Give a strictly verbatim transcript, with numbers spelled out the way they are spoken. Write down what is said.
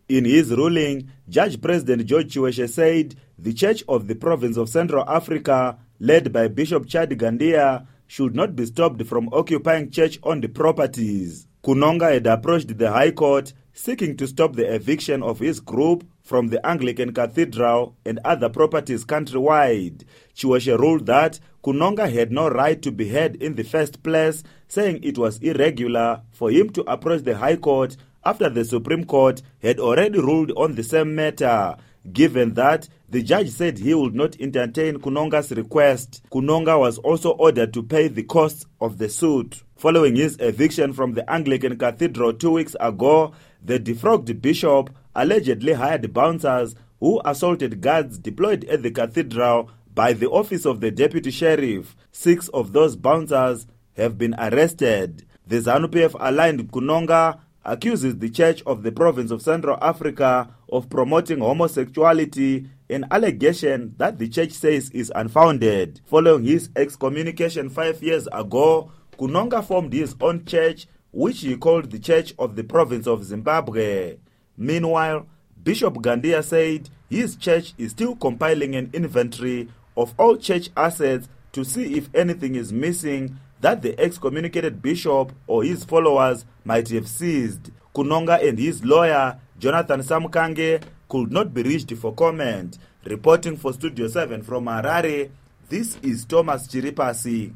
In his ruling, Judge President George Chiweshe said the Church of the Province of Central Africa, led by Bishop Chad Gandia, should not be stopped from occupying church-owned properties. Kunonga had approached the High Court seeking to stop the eviction of his group from the Anglican Cathedral and other properties countrywide. Chiweshe ruled that Kunonga had no right to be heard in the first place, saying it was irregular for him to approach the High Court after the Supreme Court had already ruled on the same matter. Given that, the judge said he would not entertain Kunonga's request. Kunonga was also ordered to pay the costs of the suit. Following his eviction from the Anglican Cathedral two weeks ago, the defrocked bishop allegedly hired bouncers who assaulted guards deployed at the cathedral by the office of the deputy sheriff. Six of those bouncers have been arrested. The ZANU P F-aligned Kunonga accuses the Church of the Province of Central Africa of promoting homosexuality, an allegation that the church says is unfounded. Following his excommunication five years ago, Kunonga formed his own church, which he called the Church of the Province of Zimbabwe. Meanwhile, Bishop Gandia said his church is still compiling an inventory of all church assets to see if anything is missing that the excommunicated bishop or his followers might have seized. Kunonga and his lawyer, Jonathan Samkange, could not be reached for comment. Reporting for Studio seven from Harare, this is Thomas Chiripasi.